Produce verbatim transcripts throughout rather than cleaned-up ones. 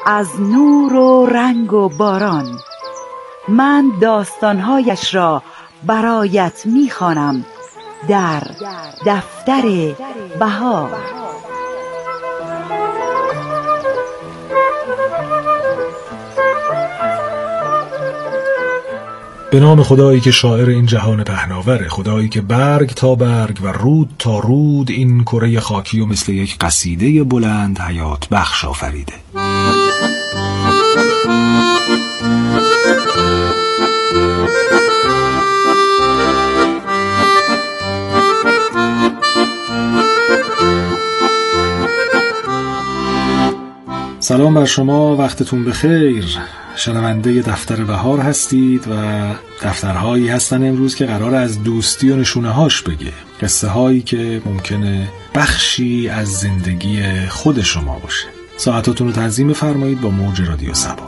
از نور و رنگ و باران. من داستانهایش را برایت میخوانم در دفتر بهار. به نام خدایی که شاعر این جهان پهناوره، خدایی که برگ تا برگ و رود تا رود این کره خاکی و مثل یک قصیده بلند حیات بخش آفریده. سلام بر شما، وقتتون بخیر. شنونده دفتر بهار هستید و دفترهایی هستن امروز که قرار از دوستی و نشونه هاش بگه، قصه هایی که ممکنه بخشی از زندگی خود شما باشه. ساعتاتون رو تنظیم بفرمایید با موج رادیو صبا.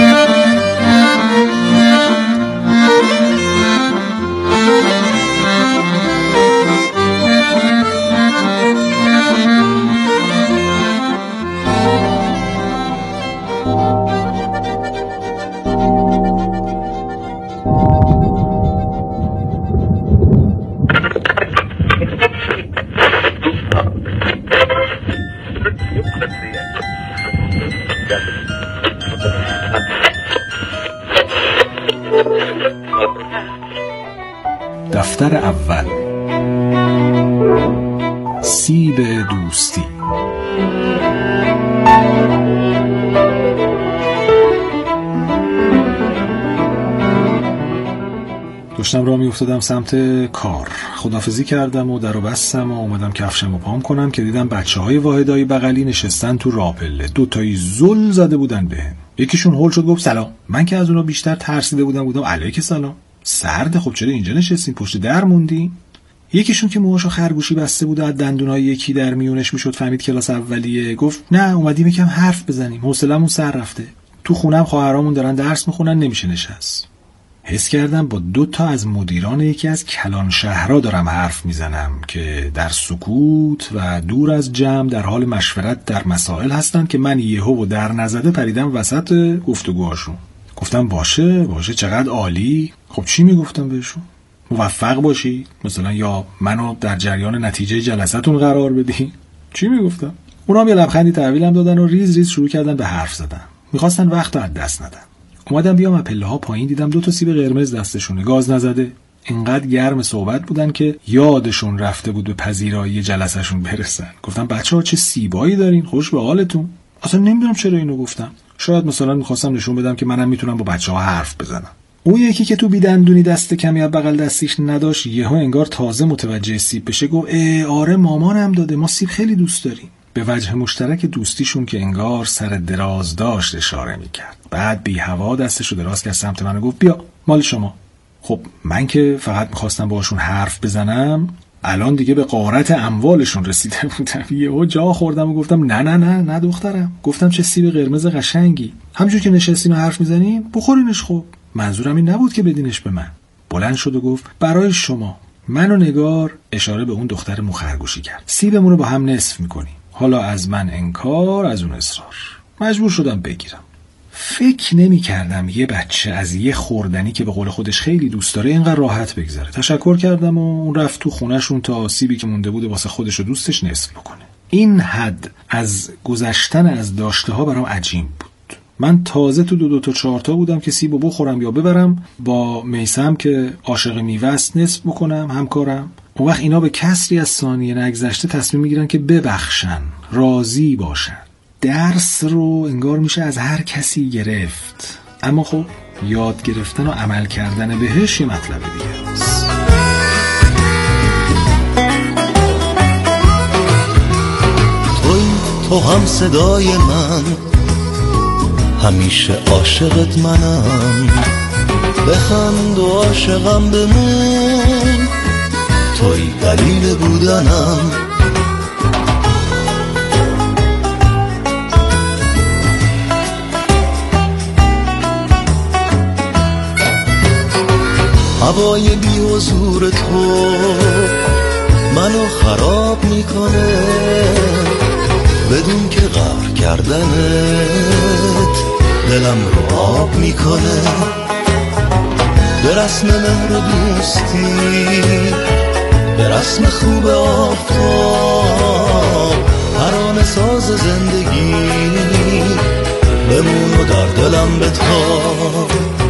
دفتر اول، سیب دوستی. داشتم راه می افتادم سمت کار، خداحافظی کردم و درو بستم و اومدم کفشم رو پام کنم که دیدم بچه های واحدای بغلی نشستن تو راپله. دوتایی زل زده بودن بهم. یکیشون هول شد گفت سلام. من که از اونا بیشتر ترسیده بودم بودم علیک سلام. سرده، خب چرا اینجا نشستین؟ پشت در موندین؟ یکیشون که موهاشو خرگوشی بسته بود و از دندونای یکی در میونش میشد فهمید کلاس اولیه، گفت نه اومدیم یکم حرف بزنیم، حوصله‌مون سر رفته. تو خونم خواهرامون دارن درس میخونن، نمیشه نشست. حس کردم با دو تا از مدیران یکی از کلان شهرها دارم حرف میزنم که در سکوت و دور از جمع در حال مشورت در مسائل هستن که من یهو و در نزده پریدم وسط گفتگوهاشون. گفتم باشه باشه چقدر عالی. خب چی میگفتم بهشون؟ موفق باشی مثلا، یا منو در جریان نتیجه جلسه‌تون قرار بدی. چی میگفتم؟ اونا هم یه لبخندی تحویلم دادن و ریز ریز شروع کردن به حرف زدن. میخواستن وقت رو از دست ندن. اومدم بیام از پله ها پایین، دیدم دو تا سیب قرمز دستشونه، گاز نزده. اینقدر گرم صحبت بودن که یادشون رفته بود به پذیرایی جلسه‌شون برسن. گفتم بچه‌ها چه سیبایی دارین، خوش به حالتون. اصلا نمیدونم چرا اینو گفتم. شاید مثلا می‌خواستم نشون بدم که منم میتونم با بچه‌ها حرف بزنم. اون یکی که تو بیدندونی دست کمی از بغل دستیش نداشت، یهو انگار تازه متوجه سیب بشه گفت اه آره مامانم داده، ما سیب خیلی دوست داریم. به وجه مشترک دوستیشون که انگار سر دراز داشت اشاره میکرد. بعد بی هوا دستشو دراز کرد سمت من و گفت بیا مال شما. خب من که فقط میخواستم باشون حرف بزنم، الان دیگه به غارت اموالشون رسیده بودم. یهو جا خوردم و گفتم نه نه نه نه دخترم. گفتم چه سیب قرمز قشنگی، همونجور که نشستین و حرف میزنین بخورینش. خب منظورم این نبود که بدینش به من. بلند شد و گفت برای شما. من و نگار اشاره به اون دختر مخرگوشی کرد. سیبمون رو با هم نصف میکنیم. حالا از من انکار، از اون اصرار. مجبور شدم بگیرم. فکر نمی کردم یه بچه از یه خوردنی که به قول خودش خیلی دوست داره اینقدر راحت بگذره. تشکر کردم و اون رفت تو خونهشون تا سیبی که مونده بوده واسه خودش و دوستش نصف بکنه. این حد از گذشتن از داشته ها برام عجیب بود. من تازه تو دو دو تا چهار تا بودم که سیبو بخورم یا ببرم با میثم که عاشق میوه است نصف بکنم همکارم. اون وقت اینا به کسری از ثانیه نگذشته تصمیم میگیرن که ببخشن، راضی باشن. درس رو انگار میشه از هر کسی گرفت، اما خب یاد گرفتن و عمل کردن بهش یه مطلب دیگه است. توی تو هم صدای من، همیشه عاشقت منم. بخند و عاشقم بمون، توی دلیل بودنم. هوای بی حضور تو منو خراب میکنه، بدون که قهر کردنت دلم رو آب میکنه. به رسم مهر دوستی، به رسم خوب آفتاب، ترانه ساز زندگی بمون و در دلم بتاب.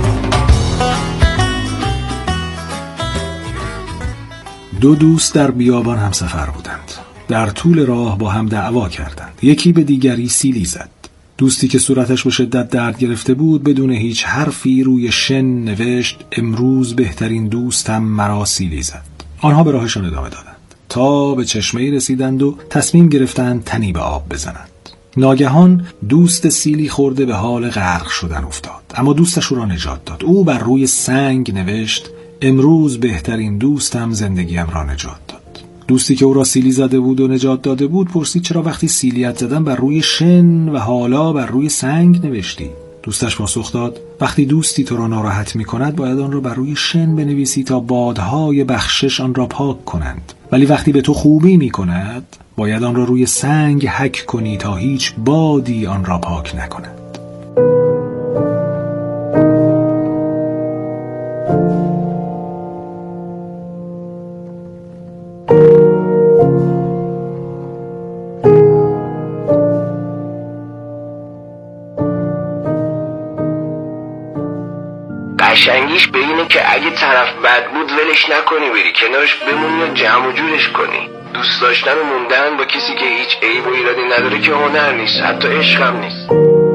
دو دوست در بیابان هم سفر بودند. در طول راه با هم دعوا کردند. یکی به دیگری سیلی زد. دوستی که صورتش به شدت درد گرفته بود بدون هیچ حرفی روی شن نوشت امروز بهترین دوستم مرا سیلی زد. آنها به راهشان ادامه دادند تا به چشمه‌ای رسیدند و تصمیم گرفتند تنی به آب بزنند. ناگهان دوست سیلی خورده به حال غرق شدن افتاد، اما دوستش او را نجات داد. او بر روی سنگ نوشت امروز بهترین دوستم زندگیم را نجات داد. دوستی که او را سیلی زده بود و نجات داده بود پرسید چرا وقتی سیلیت زدن بر روی شن و حالا بر روی سنگ نوشتی؟ دوستش پاسخ داد وقتی دوستی تو را ناراحت می کند باید آن را بر روی شن بنویسی تا بادهای بخشش آن را پاک کنند، ولی وقتی به تو خوبی می کند باید آن را روی سنگ حک کنی تا هیچ بادی آن را پاک نکند. قشنگیش به اینه که اگه طرف بد بود ولش نکنی بری کنارش بمونی یا جمع و جورش کنی. دوست داشتن و موندن با کسی که هیچ عیب و ایرادی نداره که هنر نیست، حتی عشق هم نیست.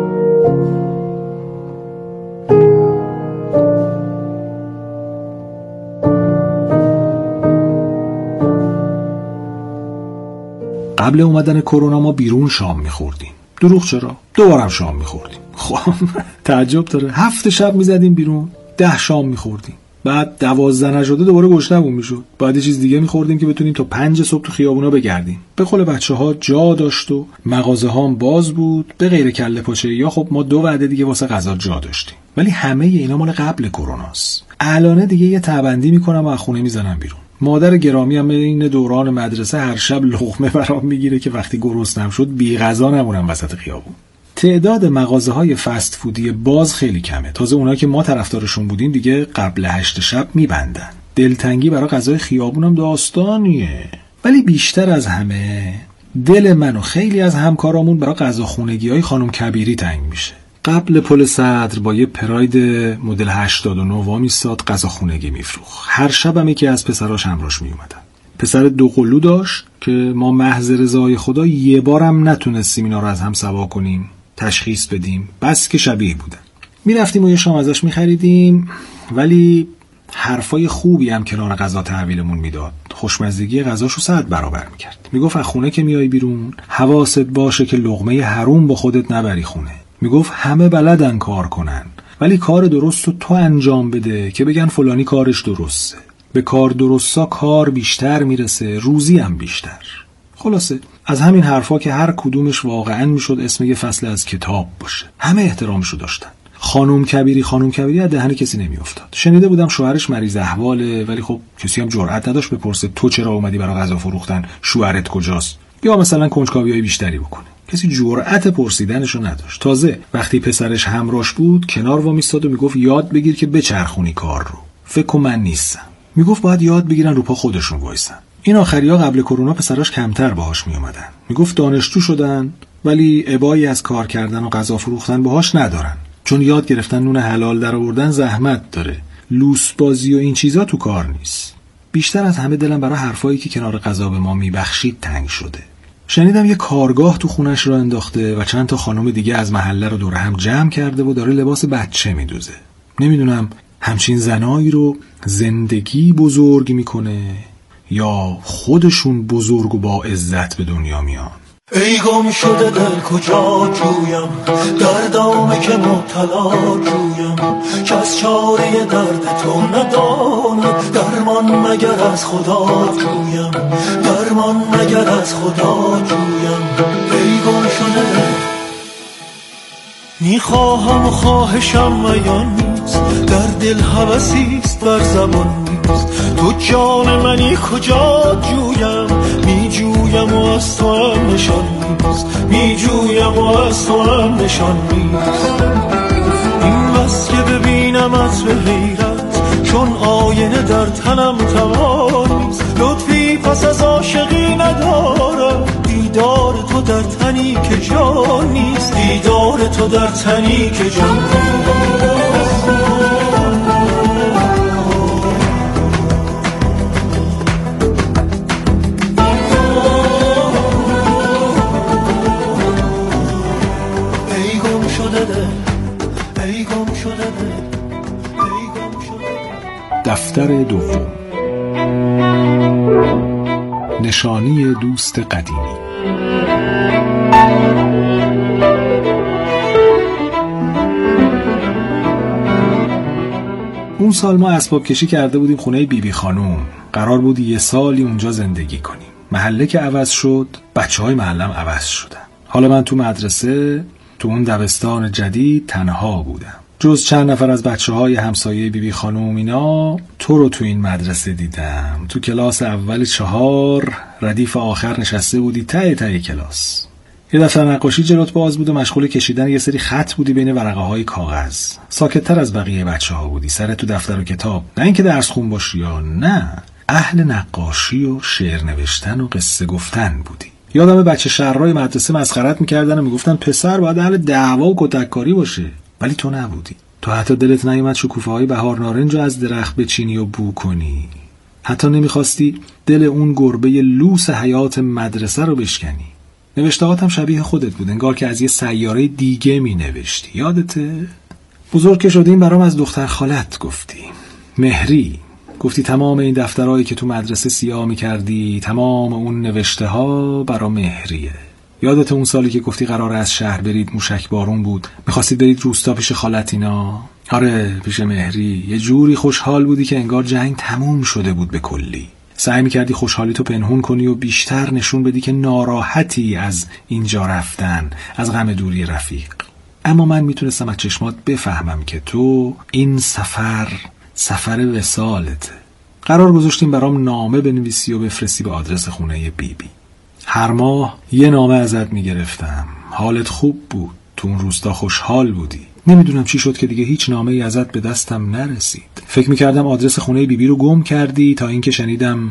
قبل اومدن کرونا ما بیرون شام میخوردیم. دروغ چرا؟ دوبارم شام میخوردیم. خب تعجب داره، هفت شب میزدیم بیرون، ده شام میخوردیم، بعد دوازده نشده دوباره گشنمون میشد، بعد یه چیز دیگه میخوردیم که بتونیم تا پنج صبح تو خیابونا بگردیم. به قول بچه ها جا داشت و مغازه ها هم باز بود، به غیر کله پاچه یا خب ما دو وعده دیگه واسه غذا جا داشتیم. ولی همه اینا مال قبل کروناست. الان دیگه یه تبندی میکنم و از خونه میزنم بیرون. مادر گرامی هم این دوران مدرسه هر شب لقمه برام میگیره که وقتی گرسنم شد بی غذا نمونم وسط خیابون. تعداد مغازه‌های فست فودی باز خیلی کمه. تازه اونایی که ما طرفدارشون بودیم دیگه قبل هشت شب میبندن. دلتنگی برای غذای خیابونم داستانیه. ولی بیشتر از همه دل من و خیلی از همکارامون برای غذا خونگی‌های خانم کبیری تنگ میشه. قبل پل صدر با یه پراید مدل هشتاد و نه وامی ایستاد غذا خونگی میفروخت. هر شبم یکی از پسراش همراهش میومدن. پسر دو قلو داشت که ما محض رضای خدا یه بارم نتونستیم اینا رو از هم سوا کنیم، تشخیص بدیم، بس که شبیه بودن. میرفتیم و یه شام ازش میخریدیم، ولی حرفای خوبی هم کنار غذا تحویلمون میداد. خوشمزگی غذاشو صد برابر میکرد. میگفت از خونه که میای بیرون حواست باشه که لقمه حروم با خودت نبری خونه. میگفت همه بلدن کار کنن، ولی کار درست رو تو انجام بده که بگن فلانی کارش درسته. به کار درستا کار بیشتر میرسه، روزی هم بیشتر. خلاصه از همین حرفا که هر کدومش واقعا میشد اسم یه فصل از کتاب باشه. همه احترامشو داشتن. خانم کبیری خانم کبیری از دهن کسی نمیافتاد. شنیده بودم شوهرش مریض احواله، ولی خب کسی هم جرئت نداشت بپرسه تو چرا اومدی برای غذا فروختن، شوهرت کجاست، یا مثلا کنجکاویای بیشتری بکنه. کسی جرأت پرسیدنشو نداشت. تازه وقتی پسرش همراهش بود کنار وامیستاد و میگفت یاد بگیر که بچرخونی کار رو. فکر کنم من نیستم. میگفت باید یاد بگیرن رو پا خودشون وایسن. این آخریا قبل کرونا پسراش کمتر باهاش میومدن. میگفت دانشجو شدن ولی ابایی از کار کردن و غذا فروختن باهاش ندارن، چون یاد گرفتن نون حلال در آوردن زحمت داره. لوس بازی و این چیزا تو کار نیست. بیشتر از همه دلم برای حرفایی که کنار غذا به ما میبخشید تنگ شده. شنیدم یه کارگاه تو خونش رو انداخته و چند تا خانم دیگه از محله رو دور هم جمع کرده و داره لباس بچه میدوزه. نمیدونم همچین زنایی رو زندگی بزرگ میکنه یا خودشون بزرگ و با عزت به دنیا میان. ای گم شده دل کجا جویم، دردامه که مبتلا جویم، که از چاره درد تو ندانم، درمان مگر از خدا جویم، درمان مگر از خدا جویم. ای گم شده دل میخواهم و خواهشم ویان نیست، در دل هوسیست بر زبان نیست، تو جان منی کجا جویم، میجویم و از تو هم نشان نیست، میجویم و از تو هم نشان نیست. تو در تنی که جان ای گم شده دل، ای گم شده دل، ای گم شده دل. دفتر دوم. نشانی دوست قدیمی. اون سال ما اسباب کشی کرده بودیم خونه بیبی بی خانوم. قرار بود یه سالی اونجا زندگی کنیم. محله که عوض شد، بچه های محلم عوض شدن. حالا من تو مدرسه، تو اون دبستان جدید تنها بودم. جز چند نفر از بچه های همسایه بیبی بی خانوم اینا، تو رو تو این مدرسه دیدم. تو کلاس اول چهار ردیف آخر نشسته بودی ته ته کلاس. یه دفتر نقاشی جلوت باز بود و مشغول کشیدن یه سری خط بودی بین ورقه های کاغذ. ساکت‌تر از بقیه بچه ها بودی، سر تو دفتر و کتاب. نه اینکه درس خون باشی یا نه، اهل نقاشی و شعر نوشتن و قصه گفتن بودی. یادم بچه شهرهای مدرسه مسخرت میکردن و میگفتن پسر باید اهل دعوا و کتککاری باشه، ولی تو نبودی. تو حتی دلت نیومد شکوفه های بهار نارنج رو از درخت بچینی و بو کنی. حتی نمیخواستی دل اون گربه لوس حیات مدرسه رو بشکنی. نوشتهاتم شبیه خودت بود، انگار که از یه سیاره دیگه می نوشتی. یادته؟ بزرگ که شدیم برام از دختر خالت گفتی، مهری. گفتی تمام این دفترهایی که تو مدرسه سیاه می کردی، تمام اون نوشته ها برا مهریه. یادت اون سالی که گفتی قراره از شهر برید، موشک بارون بود، میخواستید برید روستا پیش خالتینا؟ آره، پیش مهری. یه جوری خوشحال بودی که انگار جنگ تموم شده بود به کلی. سعی میکردی خوشحالی تو پنهون کنی و بیشتر نشون بدی که ناراحتی از اینجا رفتن، از غم دوری رفیق. اما من میتونستم از چشمات بفهمم که تو این سفر سفر وصالته. قرار گذاشتیم برام نامه بنویسی و بفرستی به آدرس خونه بیبی بی. هر ماه یه نامه ازت میگرفتم. حالت خوب بود، تو اون روستا خوشحال بودی. نمیدونم چی شد که دیگه هیچ نامه ای ازت به دستم نرسید. فکر میکردم آدرس خونه بیبی بی رو گم کردی، تا اینکه شنیدم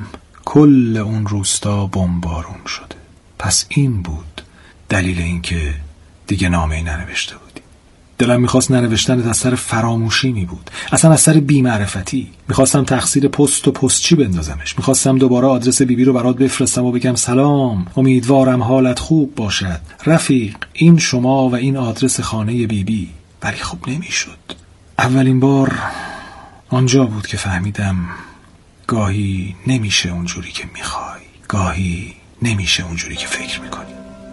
کل اون روستا بمبارون شده. پس این بود دلیل اینکه دیگه نامه ای ننوشته بودی. دلم میخواست ننوشتنت از سر فراموشی می بود، اصلا از سر بی‌معرفتی. میخواستم تقصیر پست و پستچی بندازمش. میخواستم دوباره آدرس بیبی رو برات بفرستم و بگم سلام، امیدوارم حالت خوب باشد رفیق، این شما و این آدرس خانه بیبی. ولی خب نمیشد. اولین بار آنجا بود که فهمیدم گاهی نمیشه اونجوری که میخوای، گاهی نمیشه اونجوری که فکر میکنی.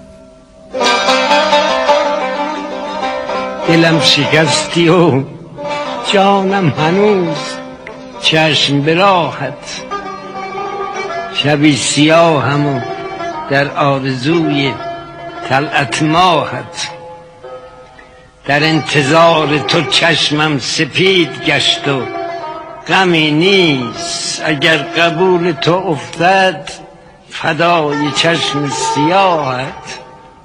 دلم شکستی و جانم هنوز چشم به راحت، شبی سیاهم و در آرزوی طلعت ماهت. در انتظار تو چشمم سپید گشت و غمی نیست، اگر قبول تو افتد فدای چشم سیاهت.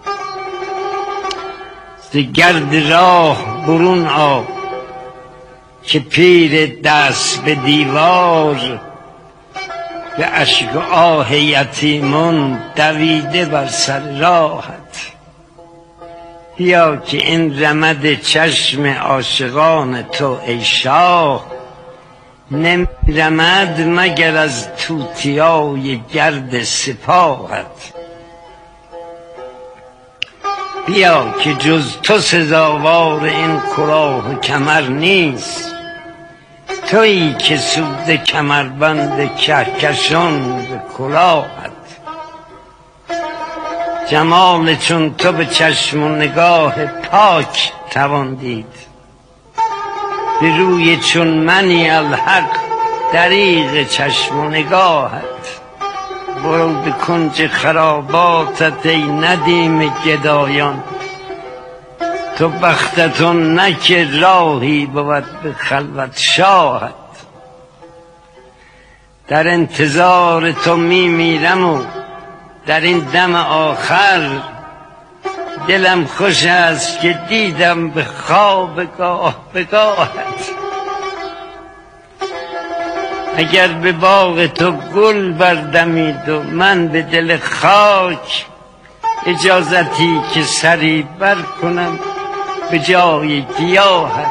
ز گرد راه برون آ که پیر دست به دیوار، به اشک و آه یتیمان دویده بر سر راهت. بیا که این رمد چشم عاشقان تو ای شاه، نمی رمد مگر از توتیای گرد سپاهت. بیا که جز تو سزاوار این کلاه و کمر نیست، تویی که سود کمربند کهکشان به کلاهت. جمال چون تو به چشم و نگاه پاک توان دید، به روی چون منی الحق دریغ چشم و نگاهت. برو به کنج خراباتت ای ندیم گدایان، تو بختتون نه که راهی بود به خلوت شاهت. در انتظار تو می میرم و در این دم آخر دلم خوش است که دیدم به خواب گاه به گاهت. اگر به باغ تو گل بردمید و من به دل خاک، اجازتی که سری بر کنم به جای گیاهت.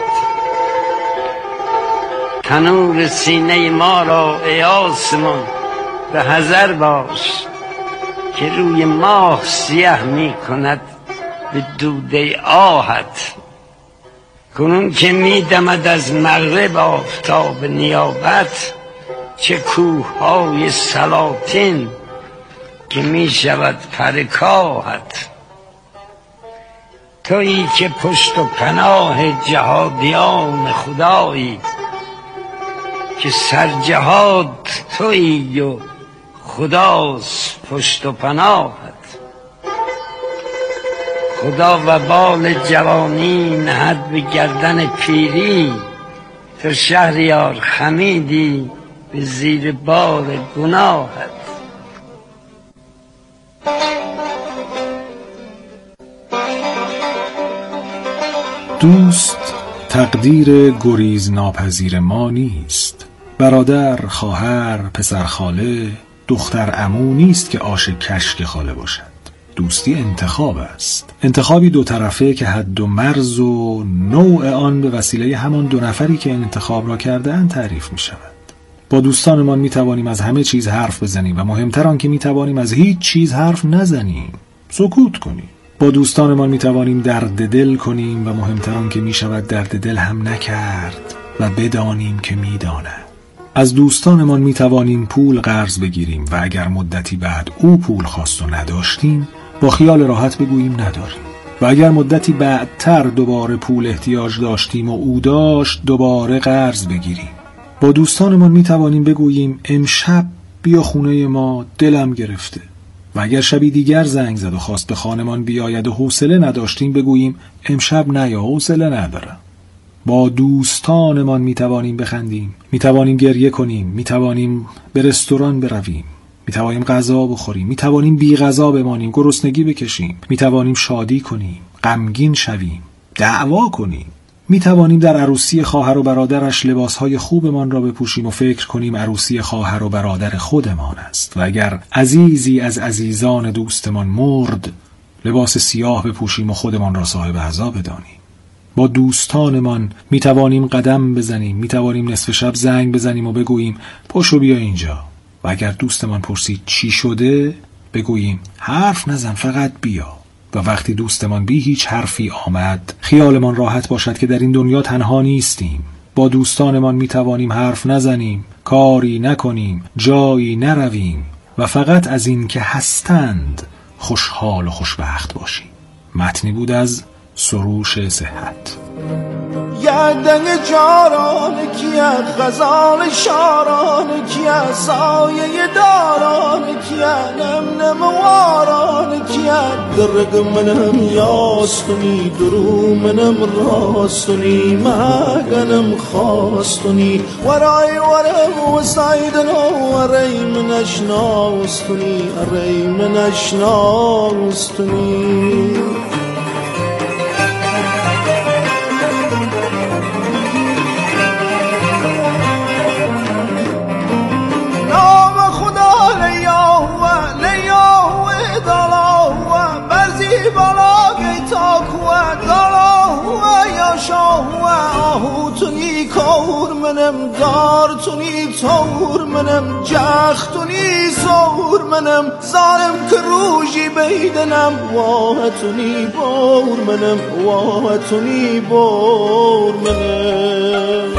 تنور سینه ما را ای آسمان به حذر باش که روی ماه سیاه می کند به دوده آهت. کنون که می دمد از مغرب آفتاب نیابت، چه کوههای سلاطین که می شود پرکاهت. تویی که پشت و پناه جهادیان خدایی، که سرجهاد تویی و خداست پشت و پناهت. خدا و بال جوانی نهد به گردن پیری، تو شهریار خمیدی به زیر بار گناهت. دوست تقدیر گریز ناپذیر ما نیست. برادر، خواهر، پسر خاله، دختر عمو نیست که آش کشک خاله باشد. دوستی انتخاب است، انتخابی دو طرفه که حد و مرز و نوع آن به وسیله همان دو نفری که این انتخاب را کرده‌اند تعریف می شود. با دوستانمان می توانیم از همه چیز حرف بزنیم و مهمتر آن که می توانیم از هیچ چیز حرف نزنیم، سکوت کنیم. با دوستانمان می توانیم درد دل کنیم و مهمتر آن که می شود درد دل هم نکرد و بدانیم که می داند. از دوستانمان می توانیم پول قرض بگیریم و اگر مدتی بعد او پول خواست و نداشتیم با خیال راحت بگوییم نداریم، و اگر مدتی بعدتر دوباره پول احتیاج داشتیم و او داشت دوباره قرض بگیریم. با دوستانمان می توانیم بگوییم امشب بیا خونه ما، دلم گرفته. و اگر شبی دیگر زنگ زد و خواست به خانمان بیاید و حوصله نداشتیم بگوییم امشب نه یا حوصله ندارم. با دوستانمان می توانیم بخندیم، می توانیم گریه کنیم، می توانیم به رستوران برویم، می توانیم غذا بخوریم، می توانیم بی غذا بمانیم، گرسنگی بکشیم، می توانیم شادی کنیم، غمگین شویم، دعوا کنیم. می توانیم در عروسی خواهر و برادرش لباسهای خوبمان را بپوشیم و فکر کنیم عروسی خواهر و برادر خودمان است. و اگر عزیزی از عزیزان دوستمان مرد، لباس سیاه بپوشیم و خودمان را صاحب عزا بدانیم. با دوستانمان می توانیم قدم بزنیم، می توانیم نصف شب زنگ بزنیم و بگوییم پاشو بیا اینجا. و اگر دوستمان پرسید چی شده، بگوییم حرف نزن، فقط بیا. و وقتی دوستمان بی هیچ حرفی آمد، خیالمان راحت باشد که در این دنیا تنها نیستیم. با دوستانمان می توانیم حرف نزنیم، کاری نکنیم، جایی نرویم و فقط از این که هستند خوشحال و خوشبخت باشیم. متنی بود از سروش صحت. گردنگ جاران کیه، غزال شاران کیه، سایه داران کیه، نم نم واران کیه. درگ منم یاستونی، درو منم راستونی، مگنم خواستونی، ورای ورم و سایدنو، ورای منش ناستونی، ورای منش ناستونی. آهوتونی کور منم، دارتونی تور منم، جختونی زور منم، زارم که روژی بیدنم، واهتونی بور منم، واهتونی بور منم.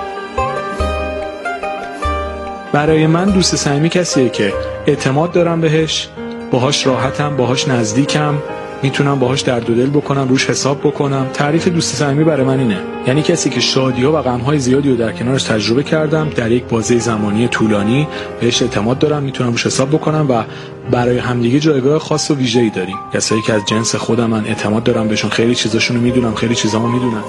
برای من دوست صمیمی کسیه که اعتماد دارم بهش، باهاش راحتم، باهاش نزدیکم، میتونم باهاش درد و دل بکنم، روش حساب بکنم. تعریف دوست صمیمی برای من اینه، یعنی کسی که شادی‌ها و غم‌های زیادی رو در کنارش تجربه کردم، در یک بازه زمانی طولانی بهش اعتماد دارم، میتونم روش حساب بکنم و برای همدیگه جایگاه خاص و ویژه‌ای داریم. کسایی که از جنس خودم من اعتماد دارم بهشون، خیلی چیزاشون رو میدونم، خیلی چیزامو میدونن.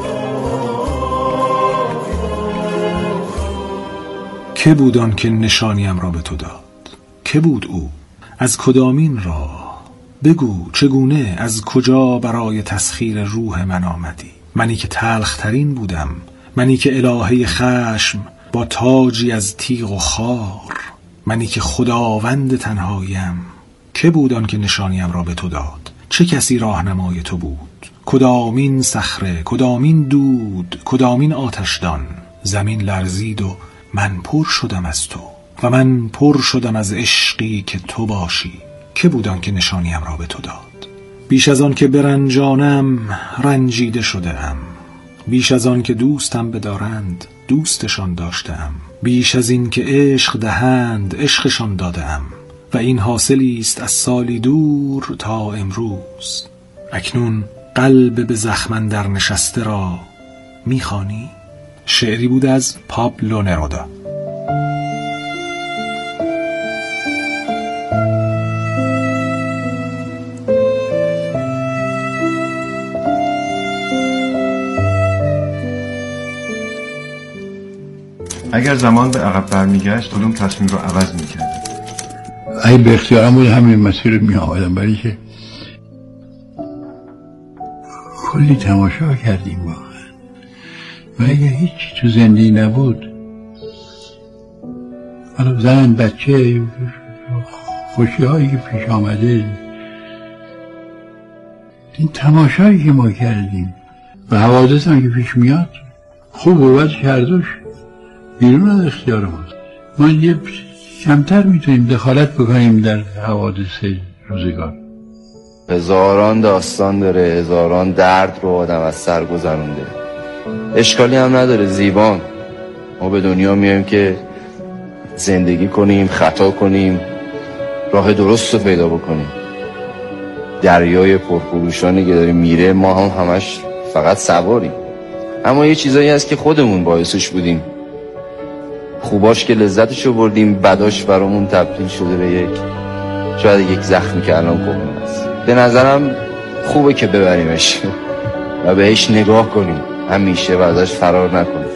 که بود آن که نشانیم را به تو داد؟ که بود او؟ از کدامین راه؟ بگو چگونه، از کجا برای تسخیر روح من آمدی؟ منی که تلخترین بودم، منی که الهه خشم با تاجی از تیغ و خار، منی که خداوند تنهاییم. که بود آن که نشانیم را به تو داد؟ چه کسی راهنمای تو بود؟ کدامین صخره، کدامین دود، کدامین آتشدان. زمین لرزید و من پر شدم از تو و من پر شدم از عشقی که تو باشی. که بودان که نشانیم را به تو داد؟ بیش از آن که برنجانم رنجیده شده ام، بیش از آن که دوستم بدارند دوستشان داشتم، بیش از این که عشق دهند عشقشان دادم. و این حاصلی است از سالی دور تا امروز. اکنون قلب به زخمن در نشسته را میخوانی؟ شعری بود از پابلو نرودا. اگر زمان به عقب برمیگشت کدوم تصمیم رو عوض میکرد؟ اگه به اختیارم بود همین مسیر رو میآمدم، برای که کلی تماشا کردیم واقعا. و اگه هیچی تو زندگی نبود، حالا زن، بچه، خوشی هایی که پیش آمده، این تماشایی که ما کردیم و حوادث هم که پیش میاد خوب و بد کردوش بیرون از اختیار ما. ما یه کمتر میتونیم دخالت بکنیم در حوادث روزگار. هزاران داستان داره، هزاران درد رو آدم از سر گذرونده. اشکالی هم نداره، زیبان. ما به دنیا میایم که زندگی کنیم، خطا کنیم، راه درست رو پیدا بکنیم. دریای پرخروشانی که داره میره، ما هم همش فقط سواریم. اما یه چیزایی هست که خودمون باعثش بودیم. خوباش که لذتشو بردیم، بداش برامون تبدیل شده به یک شاید یک زخمی که الان کهنه است. به نظرم خوبه که ببریمش و بهش نگاه کنیم همیشه و ازش فرار نکنیم.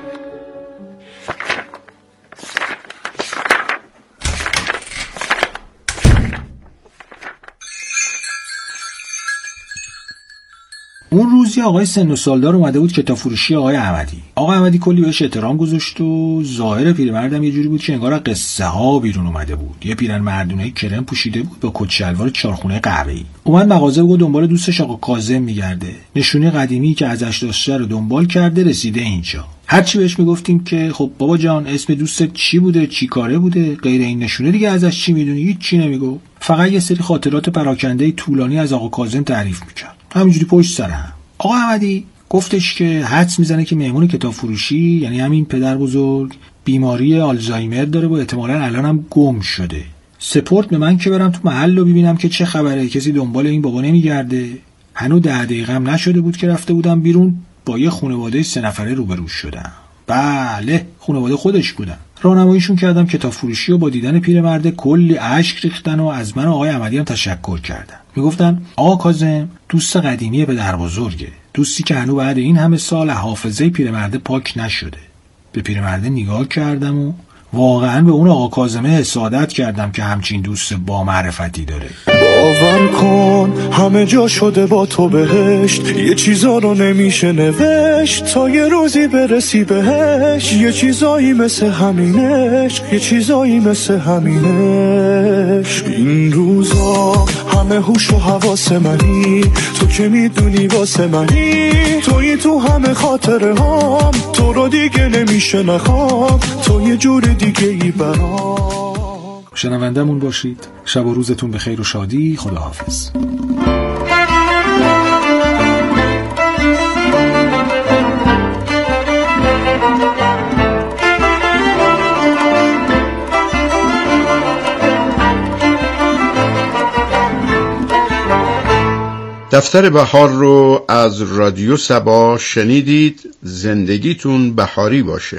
اون روزی آقای سن و سالدار اومده بود کتاب فروشی آقای احمدی. آقای احمدی کلی بهش احترام گذاشت و ظاهر پیرمردم یه جوری بود که انگار قصه ها بیرون اومده بود. یه پیرن مردونه کرم پوشیده بود با کت شلوار چارخونه قهوه‌ای. اومد مغازه و دنبال دوستش آقا کاظم میگرده. نشونه قدیمی که ازش داشته رو دنبال کرده، رسیده اینجا. هرچی بهش میگفتیم که خب بابا جان اسم دوستت چی بوده، چی کاره بوده، غیر این نشونه دیگه ازش چی میدونی؟ هیچ چی نمیگو. فقط یه سری خاطرات پراکنده طولانی از آقا کاظم تعریف میکرد. همینجوری پشت سر هم. آقا احمدی گفتش که حدس میزنه که مهمون کتاب فروشی، یعنی همین پدر بزرگ، بیماری آلزایمر داره و احتمالاً الان هم گم شده. سپورت به من که برم تو محل رو ببینم که چه خبره، کسی دنبال این بابا نمیگرده. هنوز ده دقیقه هم نشده بود که رفته بودم بیرون، با یه خانواده سه نفره روبرو شدم. بله، خانواده خودش بودن. راهنماییشون کردم کتاب فروشی و با دیدن پیرمرد کلی اشک ریختن و از من و آقای احمدی هم تشکر کردن. میگفتن آقا کاظم دوست قدیمی پدر بزرگه، دوستی که هنوز بعد این همه سال حافظه پیرمرد پاک نشده. به پیرمرد نگاه کردم و واقعا به اون آقا کاظمه حسادت کردم که همچین دوست با معرفتی داره. باور کن همه جا شده با تو بهشت، یه چیزا رو نمیشه نوشت تا یه روزی برسی بهش. یه چیزایی مثل همینش، یه چیزایی مثل همینش. این روزا همه هوش و حواس منی، تو که میدونی واسه منی، توی تو همه خاطره هام، تو رو دیگه نمیشه نخوام، تو یه جور دیگه ای برام. شنوندمون باشید. شب و روزتون به خیر و شادی. خداحافظ. دفتر بهار رو از رادیو صبا شنیدید. زندگیتون بهاری باشه.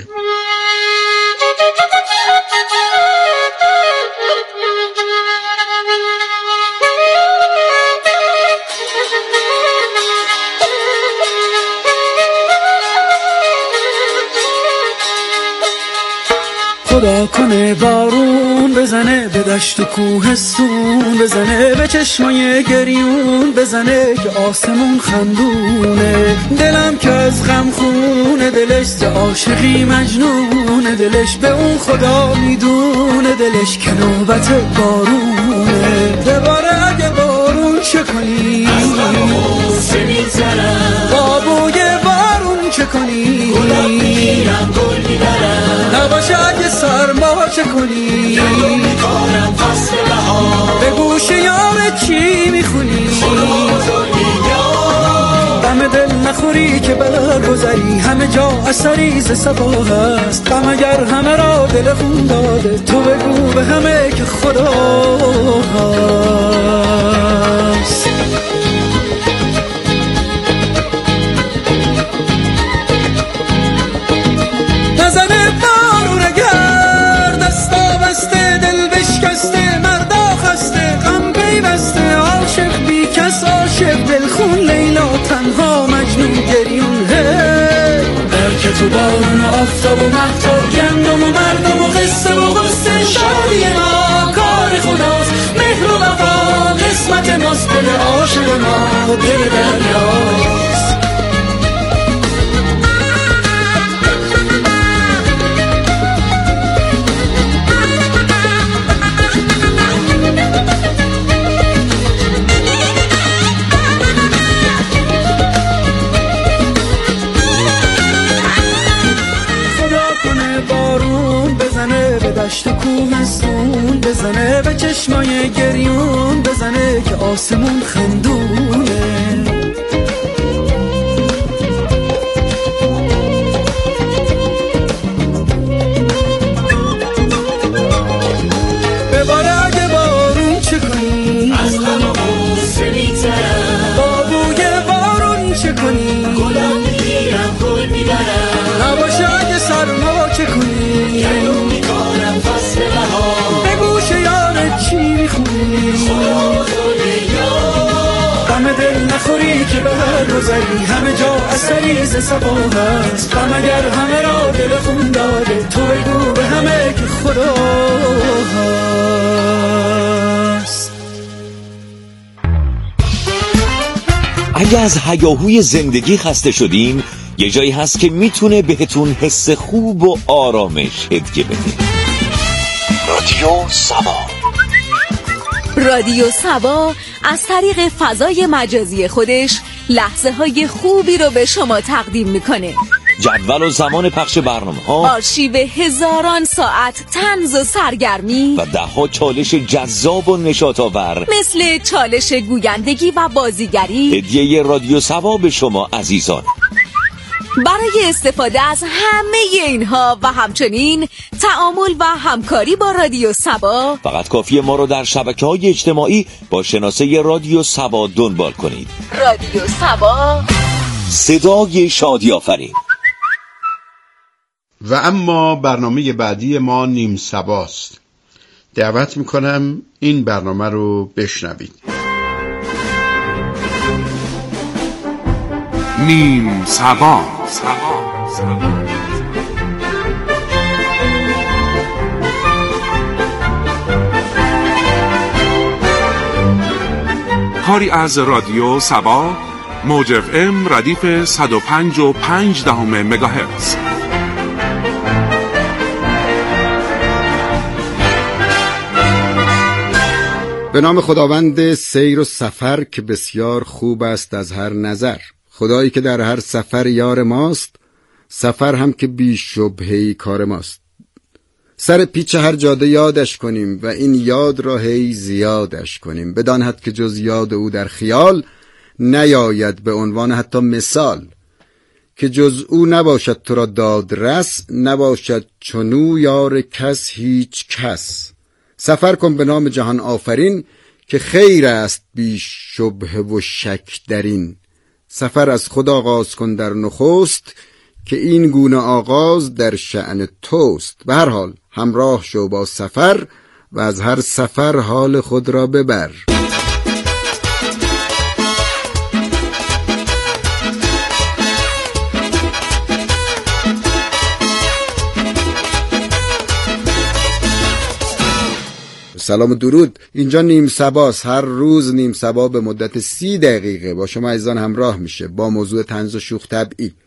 خدا کنه بارون بزنه به دشت و کوهستون، بزنه به چشمای گریون، بزنه که آسمون خندونه. دلم که از غم خونه، دلش ز عاشقی مجنونه، دلش به اون خدا میدونه، دلش که نوبت بارونه. دوباره اگه بارون چه کنی سمی‌ترم با بوی بارون چه کنی گلم میگیرم گل میبرم نباشه اگه سرما چه کنی گلو میکنم فصل بهار به گوش یار چی میخونی غم دل نخوری که بلا گذری همه جا اثری ز صبا هست غم اگر همه را دل خون داده تو بگو به همه که خدا هست نزنه بارون اگر دستا بسته دل بشکسته مردا خسته غم پیوسته عاشق بی کس عاشق دل خون لیلا تنها مجنون گریون هر که تو بارون و آفتاب و مهتاب گندم و مردم و قصه و قصه شادی ما کار خداست مهر و وفا قسمت ماست دل عاشق ما دل دریاست دشت و کوهستون بزنه به چشمای گریون بزنه که آسمون خندونه بباره اگه بارون چه کنی از غم و غصه می‌ترم با بوی بارون چه کنی گلم میگیرم گل میبرم نباشه اگه سرما چه کنی گلو میکنم فصل بهار به گوش یار چی میخونی غم دل نخوری که به هر گذری همه جا اثری ز صبا هست غم اگر همه را دل خون داده تو بگو به همه که خدا هست اگه از هیاهوی زندگی خسته شدین یه جایی هست که میتونه بهتون حس خوب و آرامش هدیه بده. رادیو سبا. رادیو سبا از طریق فضای مجازی خودش لحظه های خوبی رو به شما تقدیم میکنه. جدول و زمان پخش برنامه ها، آرشیو هزاران ساعت طنز و سرگرمی و ده ها چالش جذاب و نشاط آور مثل چالش گویندگی و بازیگری. هدیه رادیو سبا به شما عزیزان. برای استفاده از همه اینها و همچنین تعامل و همکاری با رادیو سبا فقط کافیه ما رو در شبکه‌های اجتماعی با شناسه رادیو سبا دنبال کنید. رادیو سبا، صدای شادی آفرین. و اما برنامه بعدی ما نیم سباست. دعوت میکنم این برنامه رو بشنوید. نیم سبا. کاری از رادیو سبا، موج اف ام ردیف صد و پنج و پنج دهم مگاهرتز. به نام خداوند سیر و سفر که بسیار خوب است از هر نظر. خدایی که در هر سفر یار ماست، سفر هم که بی شبهه‌ای کار ماست. سر پیچ هر جاده یادش کنیم و این یاد را هی زیادش کنیم. بدان حد که جز یاد او در خیال نیاید به عنوان حتی مثال. که جز او نباشد تو را دادرس، نباشد چنو یار کس هیچ کس. سفر کن به نام جهان آفرین که خیر است بی شبهه و شک درین. سفر از خود آغاز کن در نخست که این گونه آغاز در شأن توست. به هر حال همراه شو با سفر و از هر سفر حال خود را ببر. سلام و درود. اینجا نیم سباست. هر روز نیم سبا به مدت سی دقیقه با شما عزیزان همراه میشه با موضوع طنز و شوخ طبعی.